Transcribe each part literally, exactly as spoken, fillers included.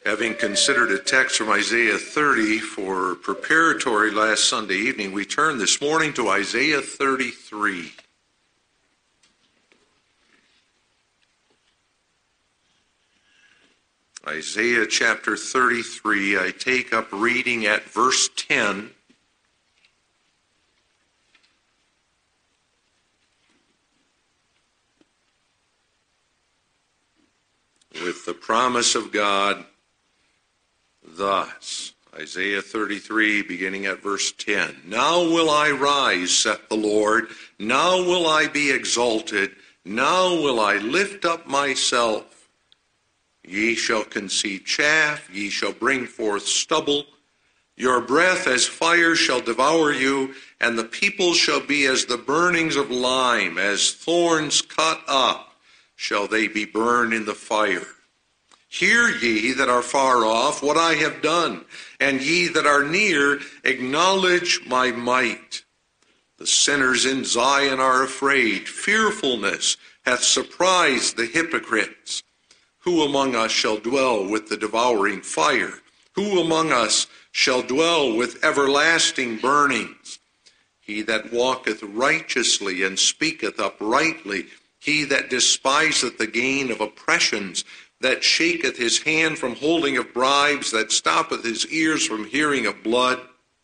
Having considered a text from Isaiah thirty for preparatory last Sunday evening, we turn this morning to Isaiah thirty-three. Isaiah chapter thirty-three, I take up reading at verse ten. With the promise of God, thus, Isaiah thirty-three, beginning at verse ten. Now will I rise, saith the Lord. Now will I be exalted. Now will I lift up myself. Ye shall conceive chaff. Ye shall bring forth stubble. Your breath as fire shall devour you, and the people shall be as the burnings of lime, as thorns cut up shall they be burned in the fire. Hear ye that are far off what I have done, and ye that are near acknowledge my might. The sinners in Zion are afraid. Fearfulness hath surprised the hypocrites. Who among us shall dwell with the devouring fire? Who among us shall dwell with everlasting burnings? He that walketh righteously and speaketh uprightly, he that despiseth the gain of oppressions, that shaketh his hand from holding of bribes, that stoppeth his ears from hearing of blood,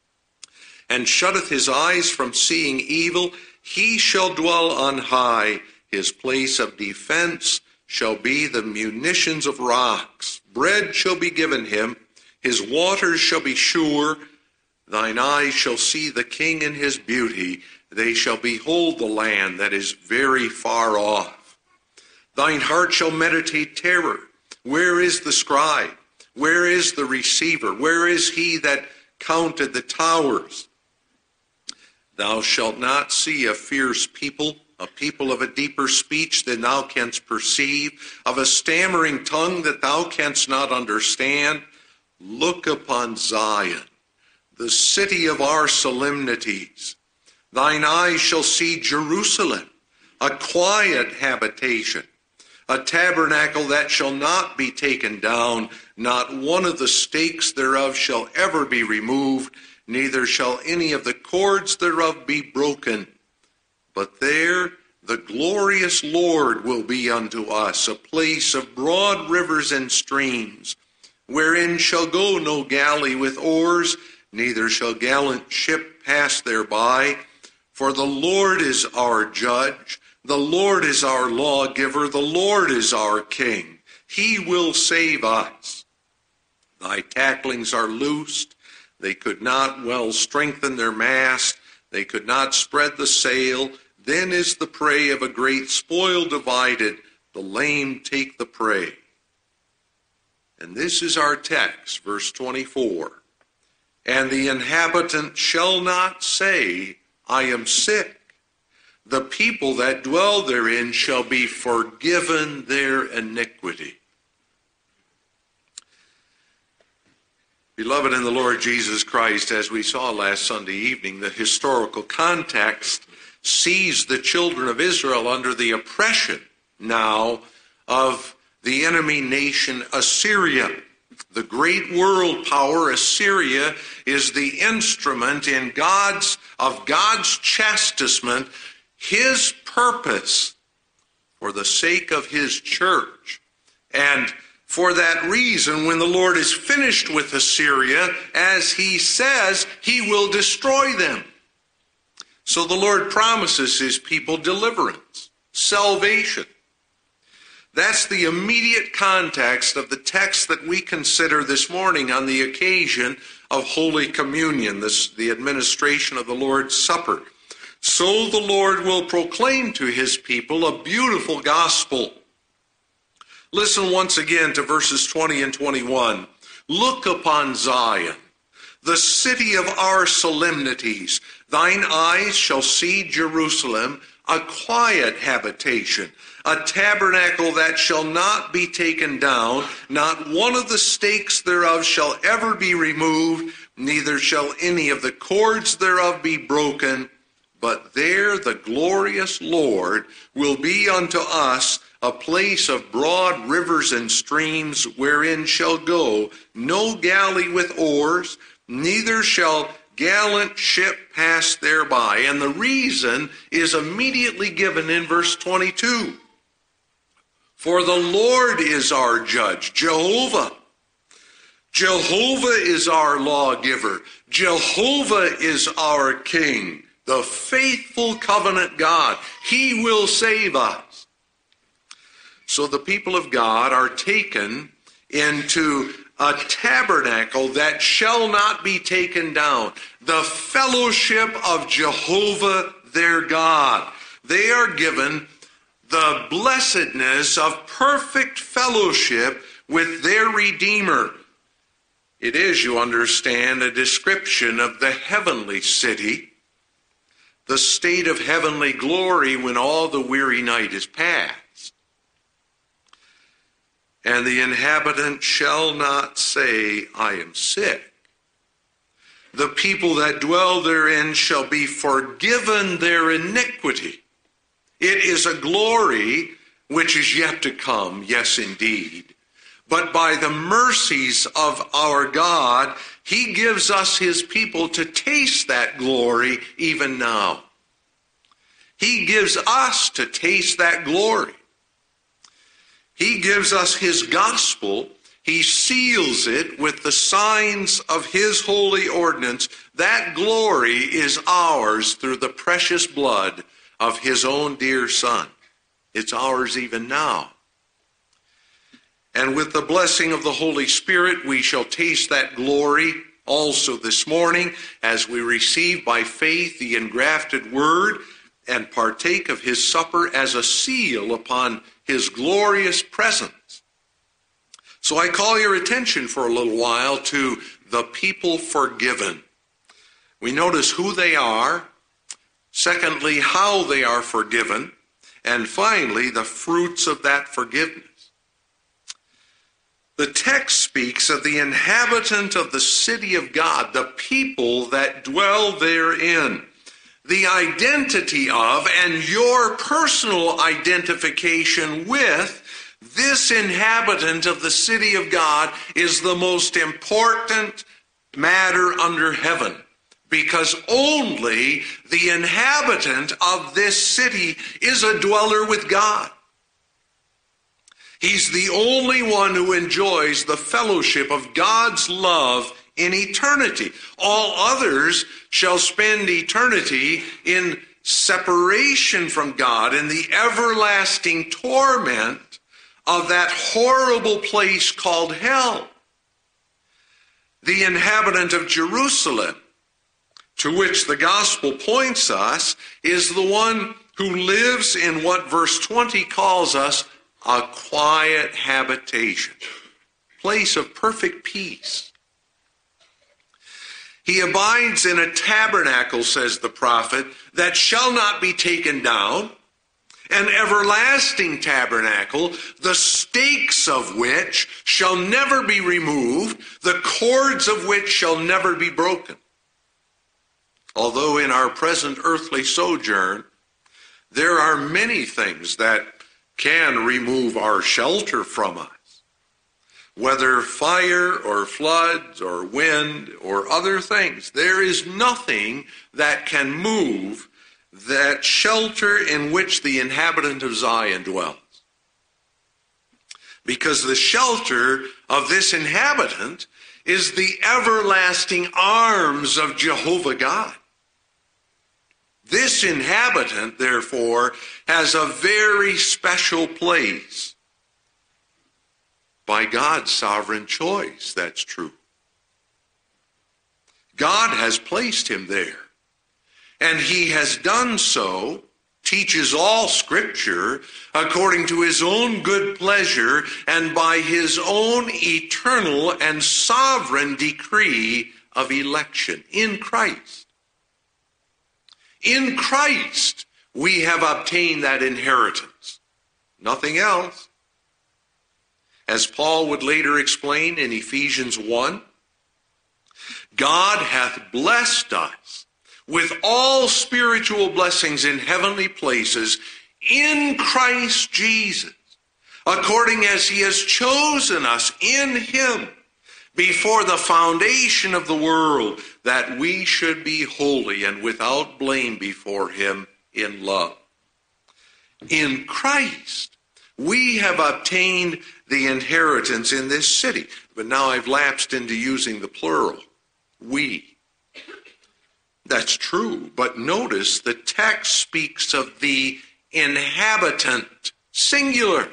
and shutteth his eyes from seeing evil, he shall dwell on high. His place of defense shall be the munitions of rocks. Bread shall be given him. His waters shall be sure. Thine eyes shall see the king in his beauty. They shall behold the land that is very far off. Thine heart shall meditate terror. Where is the scribe? Where is the receiver? Where is he that counted the towers? Thou shalt not see a fierce people, a people of a deeper speech than thou canst perceive, of a stammering tongue that thou canst not understand. Look upon Zion, the city of our solemnities. Thine eyes shall see Jerusalem, a quiet habitation, a tabernacle that shall not be taken down. Not one of the stakes thereof shall ever be removed, neither shall any of the cords thereof be broken. But there the glorious Lord will be unto us, a place of broad rivers and streams, wherein shall go no galley with oars, neither shall gallant ship pass thereby. For the Lord is our judge, the Lord is our lawgiver, the Lord is our king. He will save us. Thy tacklings are loosed. They could not well strengthen their mast. They could not spread the sail. Then is the prey of a great spoil divided. The lame take the prey. And this is our text, verse twenty-four. And the inhabitant shall not say, I am sick. The people that dwell therein shall be forgiven their iniquity. Beloved in the Lord Jesus Christ, as we saw last Sunday evening, the historical context sees the children of Israel under the oppression now of the enemy nation Assyria. The great world power, Assyria, is the instrument in God's of God's chastisement, his purpose for the sake of his church. And for that reason, when the Lord is finished with Assyria, as he says, he will destroy them. So the Lord promises his people deliverance, salvation. That's the immediate context of the text that we consider this morning on the occasion of Holy Communion, this, the administration of the Lord's Supper. So the Lord will proclaim to his people a beautiful gospel. Listen once again to verses twenty and twenty-one. Look upon Zion, the city of our solemnities. Thine eyes shall see Jerusalem, a quiet habitation, a tabernacle that shall not be taken down. Not one of the stakes thereof shall ever be removed, neither shall any of the cords thereof be broken. But there the glorious Lord will be unto us a place of broad rivers and streams, wherein shall go no galley with oars, neither shall gallant ship pass thereby. And the reason is immediately given in verse twenty-two. For the Lord is our judge, Jehovah. Jehovah is our lawgiver. Jehovah is our king, the faithful covenant God. He will save us. So the people of God are taken into a tabernacle that shall not be taken down, the fellowship of Jehovah their God. They are given the blessedness of perfect fellowship with their Redeemer. It is, you understand, a description of the heavenly city, the state of heavenly glory when all the weary night is past. And the inhabitant shall not say, I am sick. The people that dwell therein shall be forgiven their iniquity. It is a glory which is yet to come, yes, indeed. But by the mercies of our God, he gives us his people to taste that glory even now. He gives us to taste that glory. He gives us his gospel. He seals it with the signs of his holy ordinance. That glory is ours through the precious blood of his own dear Son. It's ours even now. And with the blessing of the Holy Spirit, we shall taste that glory also this morning as we receive by faith the engrafted word and partake of his supper as a seal upon his glorious presence. So I call your attention for a little while to the people forgiven. We notice who they are. Secondly, how they are forgiven. And finally, the fruits of that forgiveness. The text speaks of the inhabitant of the city of God, the people that dwell therein. The identity of and your personal identification with this inhabitant of the city of God is the most important matter under heaven. Because only the inhabitant of this city is a dweller with God. He's the only one who enjoys the fellowship of God's love in eternity. All others shall spend eternity in separation from God, in the everlasting torment of that horrible place called hell. The inhabitant of Jerusalem, to which the gospel points us, is the one who lives in what verse twenty calls us a quiet habitation, place of perfect peace. He abides in a tabernacle, says the prophet, that shall not be taken down, an everlasting tabernacle, the stakes of which shall never be removed, the cords of which shall never be broken. Although in our present earthly sojourn, there are many things that can remove our shelter from us, whether fire or floods or wind or other things. There is nothing that can move that shelter in which the inhabitant of Zion dwells. Because the shelter of this inhabitant is the everlasting arms of Jehovah God. This inhabitant, therefore, has a very special place. By God's sovereign choice, that's true. God has placed him there. And he has done so, teaches all Scripture, according to his own good pleasure and by his own eternal and sovereign decree of election in Christ. In Christ, we have obtained that inheritance. Nothing else. As Paul would later explain in Ephesians one, God hath blessed us with all spiritual blessings in heavenly places in Christ Jesus. according as he has chosen us in him before the foundation of the world, that we should be holy and without blame before him in love. In Christ, we have obtained the inheritance in this city. But now I've lapsed into using the plural. We. That's true. But notice the text speaks of the inhabitant, singular.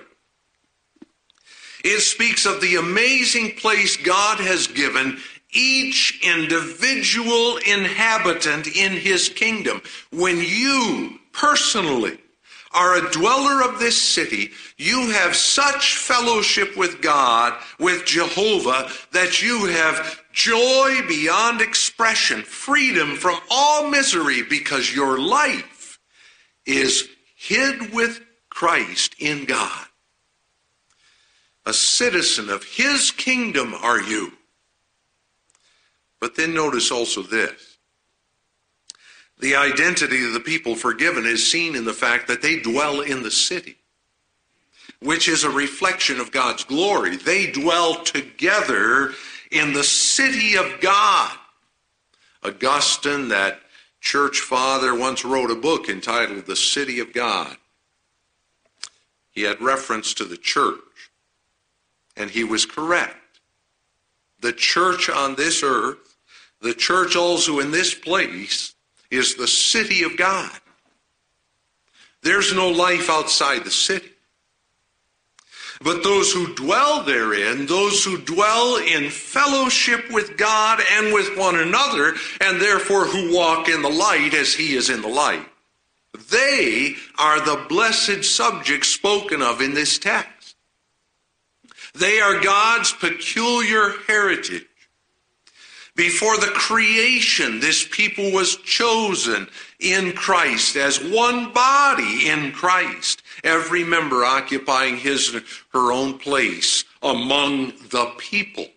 It speaks of the amazing place God has given each individual inhabitant in his kingdom. When you personally are a dweller of this city, you have such fellowship with God, with Jehovah, that you have joy beyond expression, freedom from all misery, because your life is hid with Christ in God. A citizen of his kingdom are you. But then notice also this. The identity of the people forgiven is seen in the fact that they dwell in the city, which is a reflection of God's glory. They dwell together in the city of God. Augustine, that church father, once wrote a book entitled The City of God. He had reference to the church, and he was correct. The church on this earth, the church also in this place, is the city of God. There's no life outside the city. But those who dwell therein, those who dwell in fellowship with God and with one another, and therefore who walk in the light as he is in the light, they are the blessed subjects spoken of in this text. They are God's peculiar heritage. Before the creation, this people was chosen in Christ as one body in Christ, every member occupying his her own place among the people.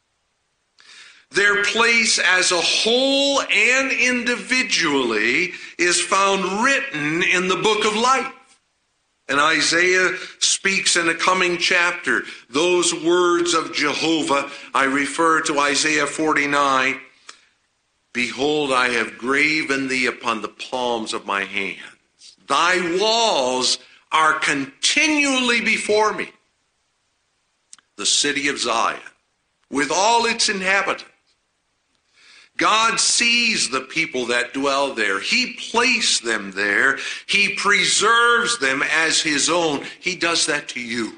Their place as a whole and individually is found written in the book of life. And Isaiah speaks in a coming chapter those words of Jehovah. I refer to Isaiah forty-nine. Behold, I have graven thee upon the palms of my hands. Thy walls are continually before me. The city of Zion, with all its inhabitants. God sees the people that dwell there. He placed them there. He preserves them as his own. He does that to you.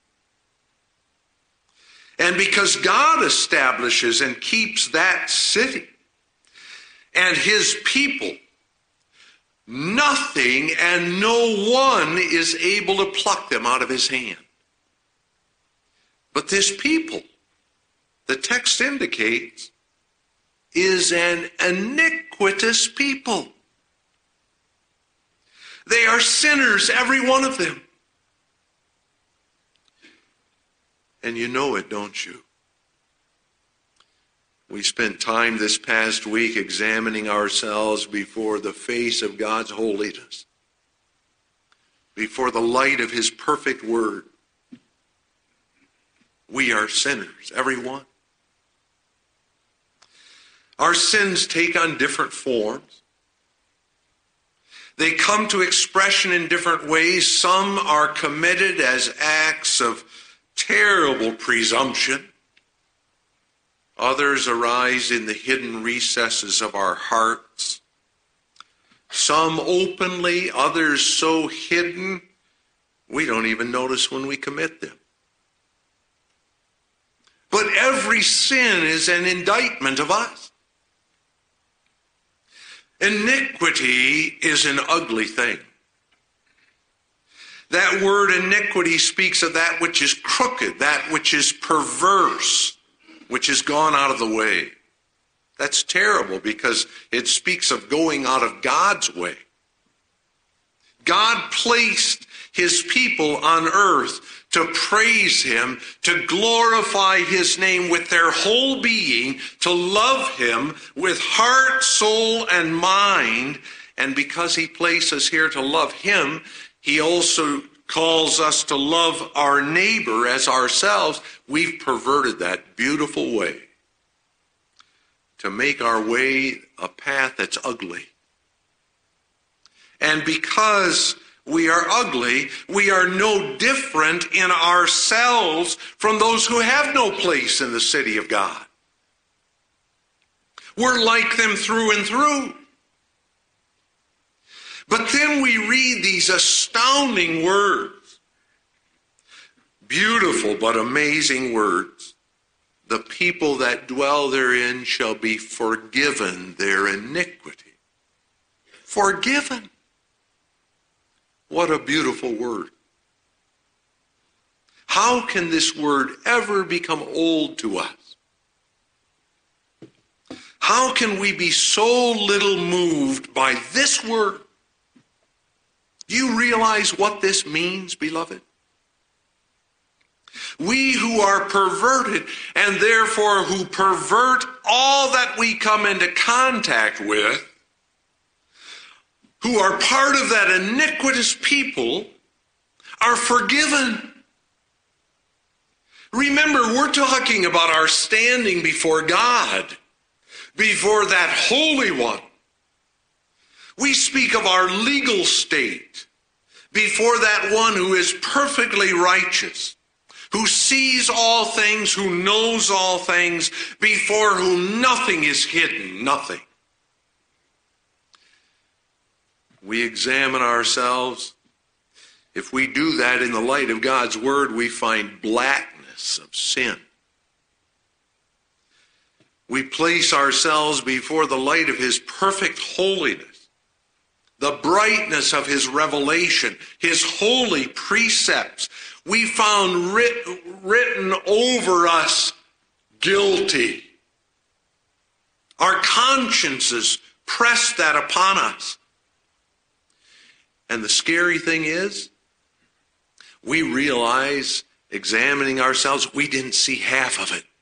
And because God establishes and keeps that city and his people, nothing and no one is able to pluck them out of his hand. But this people, the text indicates, is an iniquitous people. They are sinners, every one of them. And you know it, don't you? We spent time this past week examining ourselves before the face of God's holiness, before the light of his perfect word. We are sinners, every one. Our sins take on different forms. They come to expression in different ways. Some are committed as acts of terrible presumption. Others arise in the hidden recesses of our hearts. Some openly, others so hidden, we don't even notice when we commit them. But every sin is an indictment of us. Iniquity is an ugly thing. That word iniquity speaks of that which is crooked, that which is perverse, which has gone out of the way. That's terrible because it speaks of going out of God's way. God placed his people on earth to praise him, to glorify his name with their whole being, to love him with heart, soul, and mind. And because he placed us here to love him, he also calls us to love our neighbor as ourselves, we've perverted that beautiful way to make our way a path that's ugly. And because we are ugly, we are no different in ourselves from those who have no place in the city of God. We're like them through and through. But then we read these astounding words, beautiful but amazing words. The people that dwell therein shall be forgiven their iniquity. Forgiven. What a beautiful word. How can this word ever become old to us? How can we be so little moved by this word? Do you realize what this means, beloved? We who are perverted, and therefore who pervert all that we come into contact with, who are part of that iniquitous people, are forgiven. Remember, we're talking about our standing before God, before that Holy One. We speak of our legal state before that one who is perfectly righteous, who sees all things, who knows all things, before whom nothing is hidden, nothing. We examine ourselves. If we do that in the light of God's word, we find blackness of sin. We place ourselves before the light of his perfect holiness, the brightness of his revelation, his holy precepts. We found writ, written over us guilty. Our consciences press that upon us. And the scary thing is, we realize, examining ourselves, we didn't see half of it.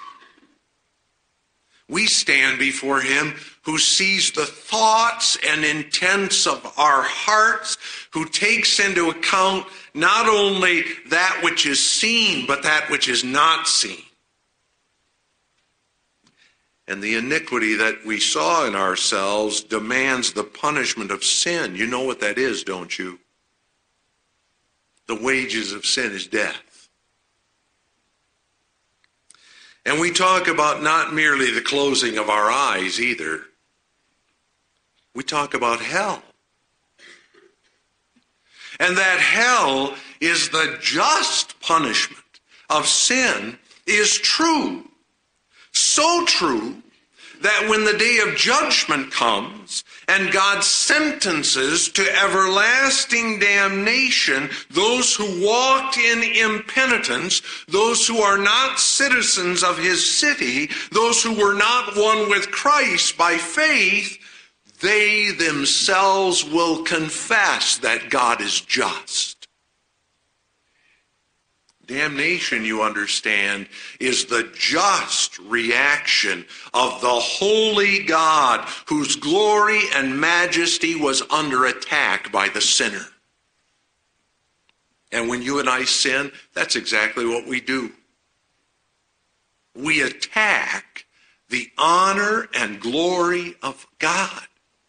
We stand before him who sees the thoughts and intents of our hearts, who takes into account not only that which is seen, but that which is not seen. And the iniquity that we saw in ourselves demands the punishment of sin. You know what that is, don't you? The wages of sin is death. And we talk about not merely the closing of our eyes either. We talk about hell. And that hell is the just punishment of sin is true. So true that when the day of judgment comes and God sentences to everlasting damnation those who walked in impenitence, those who are not citizens of his city, those who were not one with Christ by faith, they themselves will confess that God is just. Damnation, you understand, is the just reaction of the holy God whose glory and majesty was under attack by the sinner. And when you and I sin, that's exactly what we do. We attack the honor and glory of God.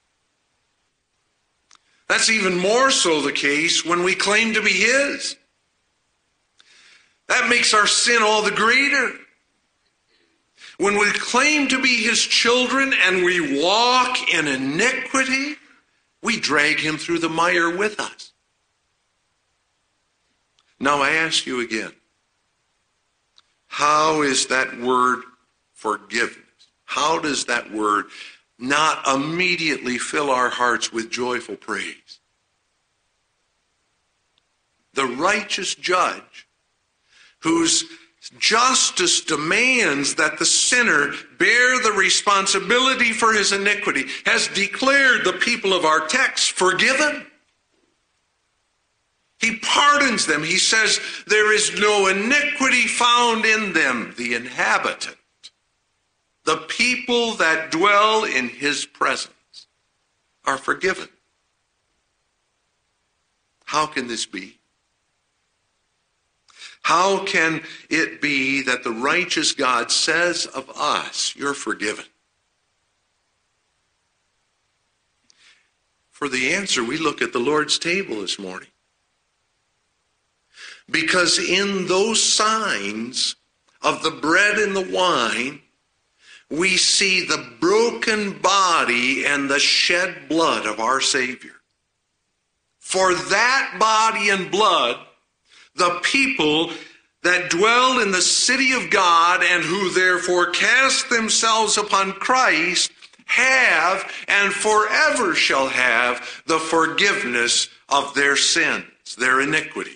That's even more so the case when we claim to be his. That makes our sin all the greater. When we claim to be his children and we walk in iniquity, we drag him through the mire with us. Now I ask you again, how is that word forgiveness? How does that word not immediately fill our hearts with joyful praise? The righteous judge, whose justice demands that the sinner bear the responsibility for his iniquity, has declared the people of our text forgiven. He pardons them. He says there is no iniquity found in them, the inhabitant, the people that dwell in his presence are forgiven. How can this be? How can it be that the righteous God says of us, you're forgiven? For the answer, we look at the Lord's table this morning. Because in those signs of the bread and the wine, we see the broken body and the shed blood of our Savior. For that body and blood, the people that dwell in the city of God and who therefore cast themselves upon Christ have and forever shall have the forgiveness of their sins, their iniquities.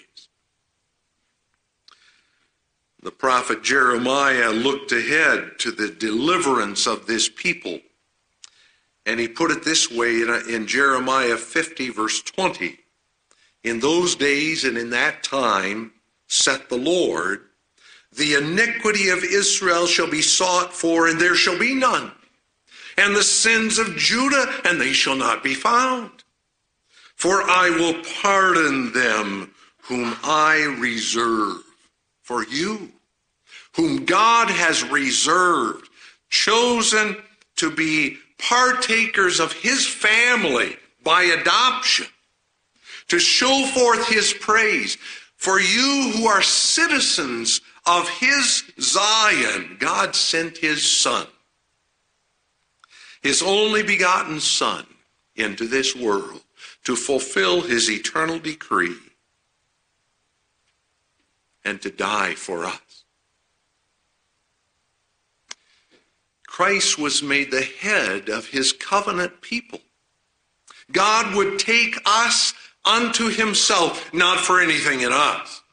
The prophet Jeremiah looked ahead to the deliverance of this people. And he put it this way in, in Jeremiah fifty, verse twenty. In those days and in that time, saith the Lord, the iniquity of Israel shall be sought for, and there shall be none. And the sins of Judah, and they shall not be found. For I will pardon them whom I reserve. For you, whom God has reserved, chosen to be partakers of his family by adoption, to show forth his praise. For you who are citizens of his Zion, God sent his Son, his only begotten Son, into this world to fulfill his eternal decree and to die for us. Christ was made the head of his covenant people. God would take us unto himself, not for anything in us,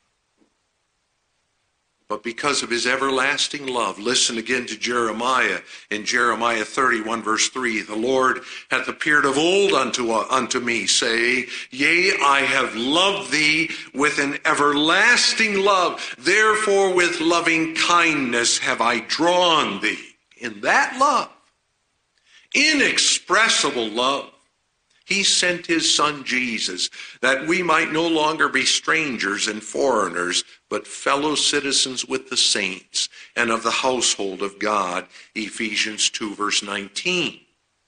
but because of his everlasting love. Listen again to Jeremiah in Jeremiah thirty-one, verse three. The Lord hath appeared of old unto, uh, unto me, saying, Yea, I have loved thee with an everlasting love. Therefore with loving kindness have I drawn thee. In that love, inexpressible love, he sent his Son Jesus, that we might no longer be strangers and foreigners, but fellow citizens with the saints and of the household of God, Ephesians two, verse nineteen.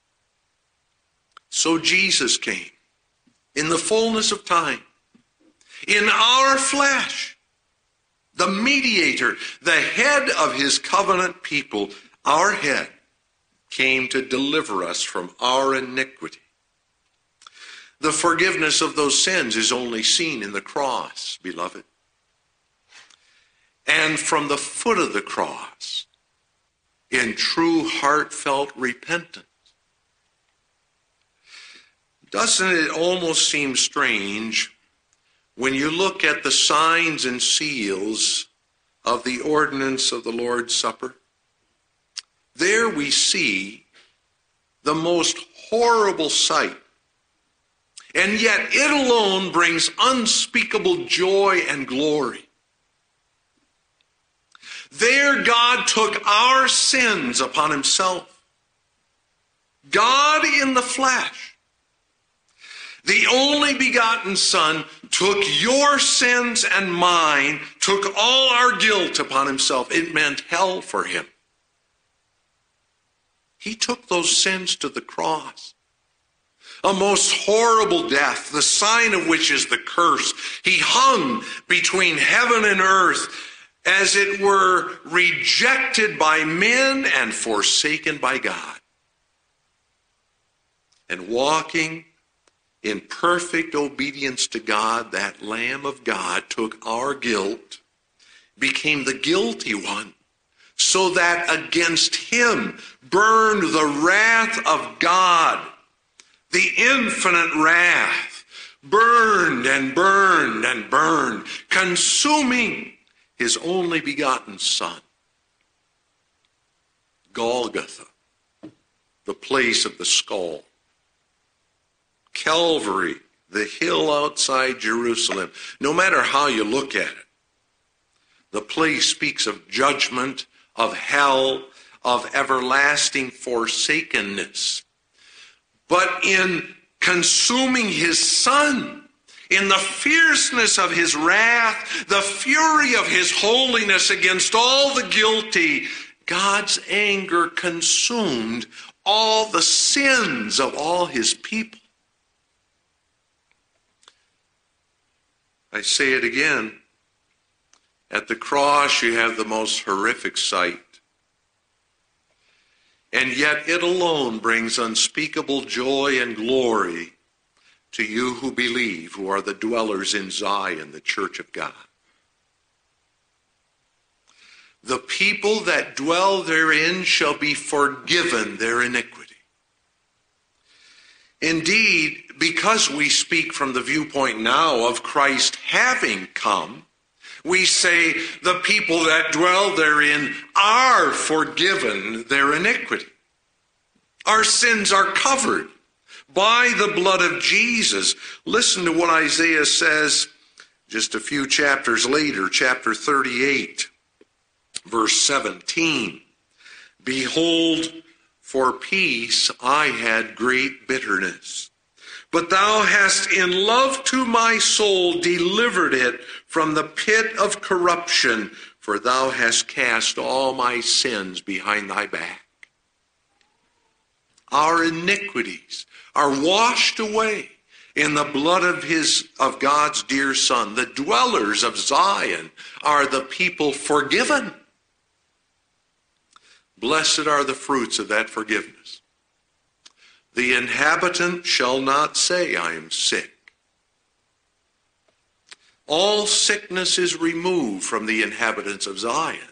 So Jesus came in the fullness of time, in our flesh, the mediator, the head of his covenant people, our head, came to deliver us from our iniquity. The forgiveness of those sins is only seen in the cross, beloved. And from the foot of the cross, in true heartfelt repentance. Doesn't it almost seem strange when you look at the signs and seals of the ordinance of the Lord's Supper? There we see the most horrible sight. And yet it alone brings unspeakable joy and glory. There God took our sins upon himself. God in the flesh, the only begotten Son, took your sins and mine, took all our guilt upon himself. It meant hell for him. He took those sins to the cross. A most horrible death, the sign of which is the curse. He hung between heaven and earth, as it were rejected by men and forsaken by God. And walking in perfect obedience to God, that Lamb of God took our guilt, became the guilty one, so that against him burned the wrath of God. The infinite wrath burned and burned and burned, consuming his only begotten Son. Golgotha, the place of the skull. Calvary, the hill outside Jerusalem. No matter how you look at it, the place speaks of judgment, of hell, of everlasting forsakenness. But in consuming his Son, In the fierceness of his wrath, the fury of his holiness against all the guilty, God's anger consumed all the sins of all his people. I say it again. At the cross, you have the most horrific sight. And yet it alone brings unspeakable joy and glory to you who believe, who are the dwellers in Zion, the church of God. The people that dwell therein shall be forgiven their iniquity. Indeed, because we speak from the viewpoint now of Christ having come, we say the people that dwell therein are forgiven their iniquity. Our sins are covered by the blood of Jesus. Listen to what Isaiah says just a few chapters later, chapter thirty-eight, verse seventeen. Behold, for peace I had great bitterness, but thou hast in love to my soul delivered it from the pit of corruption, for thou hast cast all my sins behind thy back. Our iniquities are washed away in the blood of his of God's dear Son. The dwellers of Zion are the people forgiven. Blessed are the fruits of that forgiveness. The inhabitant shall not say, I am sick. All sickness is removed from the inhabitants of Zion.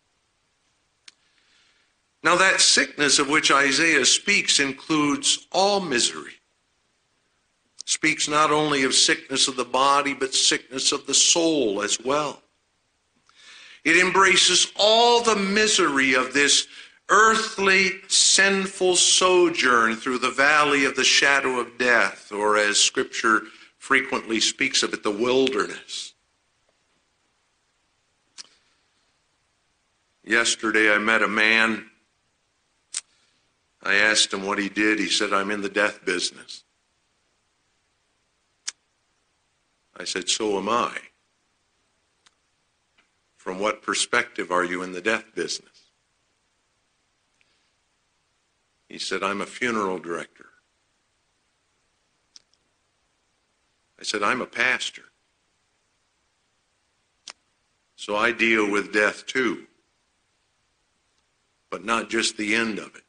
Now that sickness of which Isaiah speaks includes all misery. Speaks not only of sickness of the body, but sickness of the soul as well. It embraces all the misery of this earthly, sinful sojourn through the valley of the shadow of death, or as Scripture frequently speaks of it, the wilderness. Yesterday I met a man. I asked him what he did. He said, I'm in the death business. I said, so am I. From what perspective are you in the death business? He said, I'm a funeral director. I said, I'm a pastor. So I deal with death too, but not just the end of it.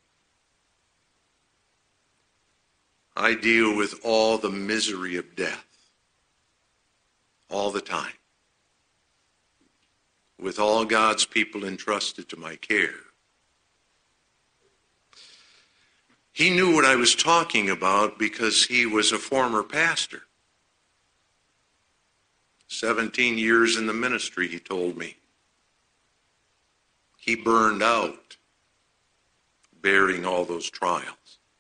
I deal with all the misery of death, all the time, with all God's people entrusted to my care. He knew what I was talking about because he was a former pastor. Seventeen years in the ministry, he told me. He burned out bearing all those trials.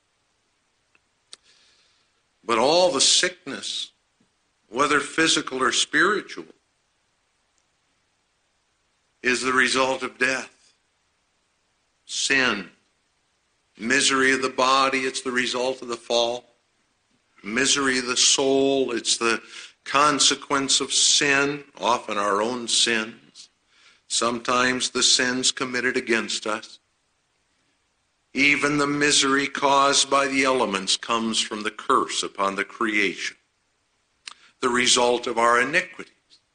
But all the sickness, whether physical or spiritual, is the result of death, sin, misery of the body, it's the result of the fall. Misery of the soul, it's the consequence of sin, often our own sins. Sometimes the sins committed against us. Even the misery caused by the elements comes from the curse upon the creation, the result of our iniquities.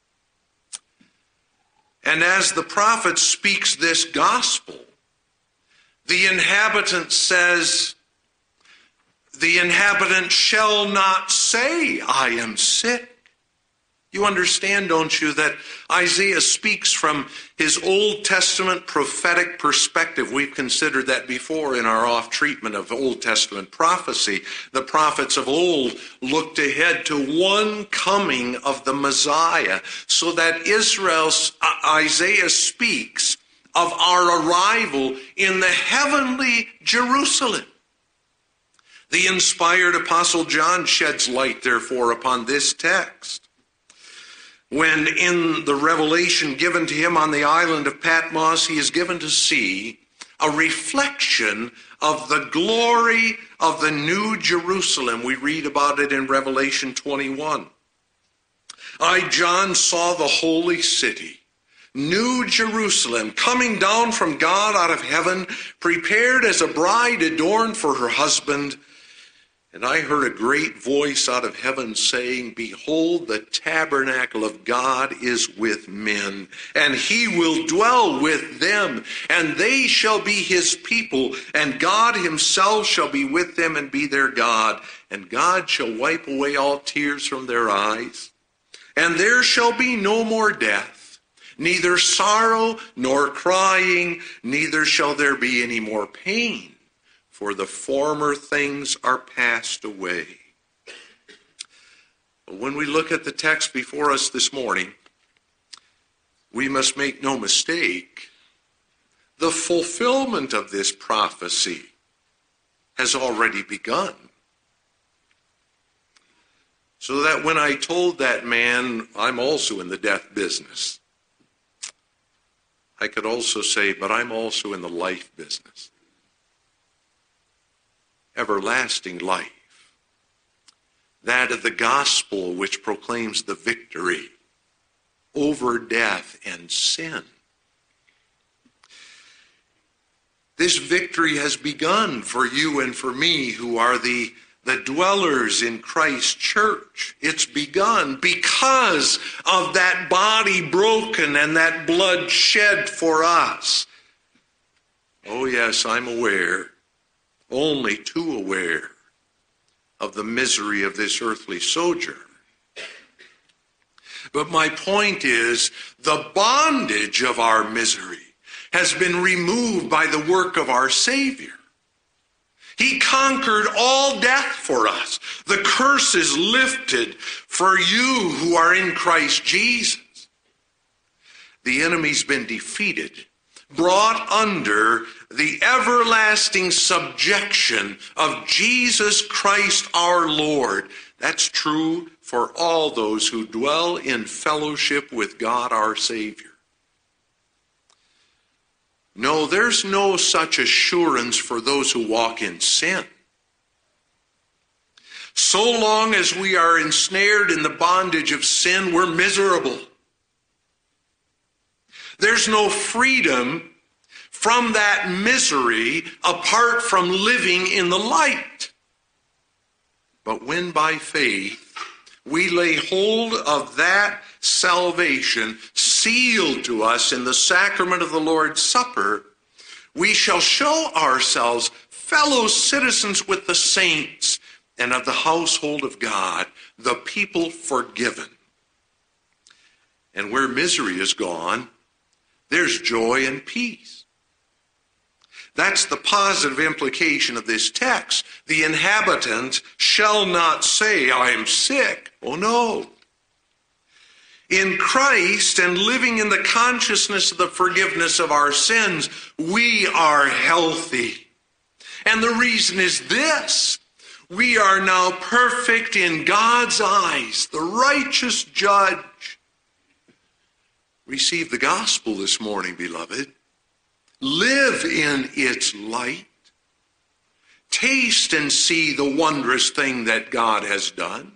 And as the prophet speaks this gospel, the inhabitant says, the inhabitant shall not say, I am sick. You understand, don't you, that Isaiah speaks from his Old Testament prophetic perspective. We've considered that before in our off-treatment of Old Testament prophecy. The prophets of old looked ahead to one coming of the Messiah, so that Israel's Isaiah speaks of our arrival in the heavenly Jerusalem. The inspired Apostle John sheds light, therefore, upon this text, when in the revelation given to him on the island of Patmos, he is given to see a reflection of the glory of the new Jerusalem. We read about it in Revelation twenty-one. I, John, saw the holy city, New Jerusalem, coming down from God out of heaven, prepared as a bride adorned for her husband. And I heard a great voice out of heaven saying, Behold, the tabernacle of God is with men, and he will dwell with them, and they shall be his people, and God himself shall be with them and be their God. And God shall wipe away all tears from their eyes. And there shall be no more death, neither sorrow nor crying, neither shall there be any more pain. For the former things are passed away. But when we look at the text before us this morning, we must make no mistake. The fulfillment of this prophecy has already begun. So that when I told that man, I'm also in the death business, I could also say, but I'm also in the life business. Everlasting life, that of the gospel which proclaims the victory over death and sin. This victory has begun for you and for me who are the, the dwellers in Christ's church. It's begun because of that body broken and that blood shed for us. Oh yes, I'm aware, only too aware of the misery of this earthly sojourn. But my point is, the bondage of our misery has been removed by the work of our Savior. He conquered all death for us. The curse is lifted for you who are in Christ Jesus. The enemy's been defeated, brought under the everlasting subjection of Jesus Christ our Lord. That's true for all those who dwell in fellowship with God our Savior. No, there's no such assurance for those who walk in sin. So long as we are ensnared in the bondage of sin, we're miserable. There's no freedom from that misery apart from living in the light. But when by faith we lay hold of that salvation sealed to us in the sacrament of the Lord's Supper, we shall show ourselves fellow citizens with the saints and of the household of God, the people forgiven. And where misery is gone, there's joy and peace. That's the positive implication of this text. The inhabitant shall not say, I am sick. Oh no. In Christ and living in the consciousness of the forgiveness of our sins, we are healthy. And the reason is this: we are now perfect in God's eyes, the righteous judge. Receive the gospel this morning, beloved. Live in its light. Taste and see the wondrous thing that God has done.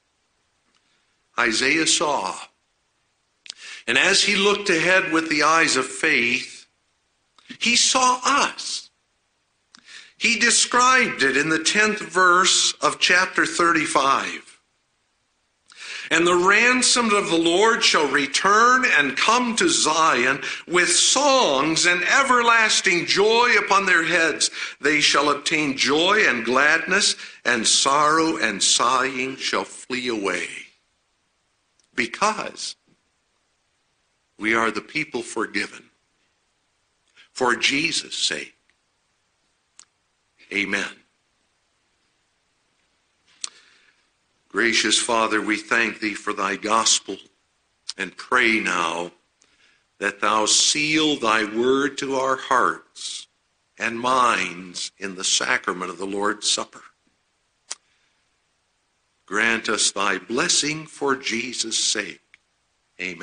Isaiah saw, and as he looked ahead with the eyes of faith, he saw us. He described it in the tenth verse of chapter thirty-five. And the ransomed of the Lord shall return and come to Zion with songs and everlasting joy upon their heads. They shall obtain joy and gladness, and sorrow and sighing shall flee away. Because we are the people forgiven for Jesus' sake. Amen. Gracious Father, we thank thee for thy gospel and pray now that thou seal thy word to our hearts and minds in the sacrament of the Lord's Supper. Grant us thy blessing for Jesus' sake. Amen.